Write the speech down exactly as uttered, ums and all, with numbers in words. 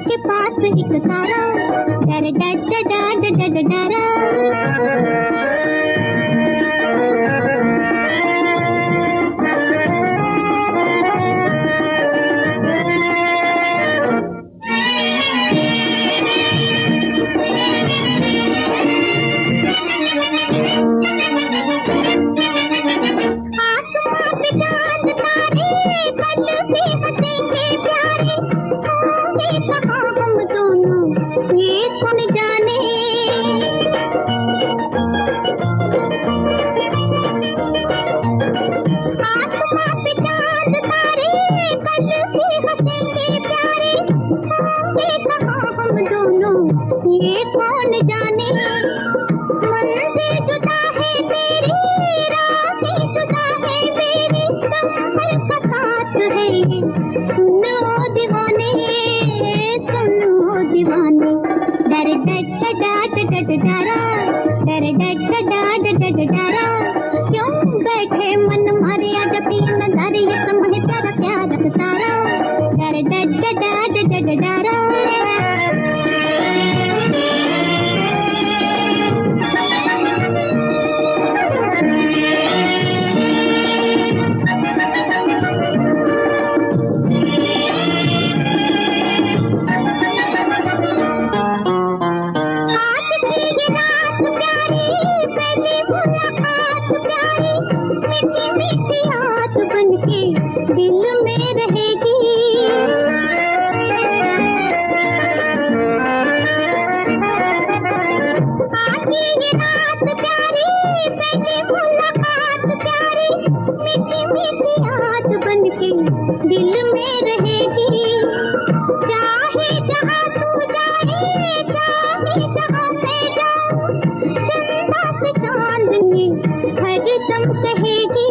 के पास एक तारा, डर डर डर डर डर डरा। ये कौन जाने, मंजिल जुदा है तेरी, राहें जुदा है मेरी, संभल का साथ है ये। सुनो दीवाने, सुनो दीवाने, डर डर डर डर डरा, डर डर डर डर डरा। क्यों बैठे मन मारे आज प्रिय नजारे, ये समय प्यारा प्यारा सारा, डर डर डर डर डरा। दिल में रहेगी आज ये रात प्यारी, पहली मुलाकात प्यारी, मीठी मीठी याद बनके दिल में रहेगी। चाहे जहाँ तू जाए, चाहे जहाँ मैं जाऊँ, चंदा से चांदनी हरदम कहेगी।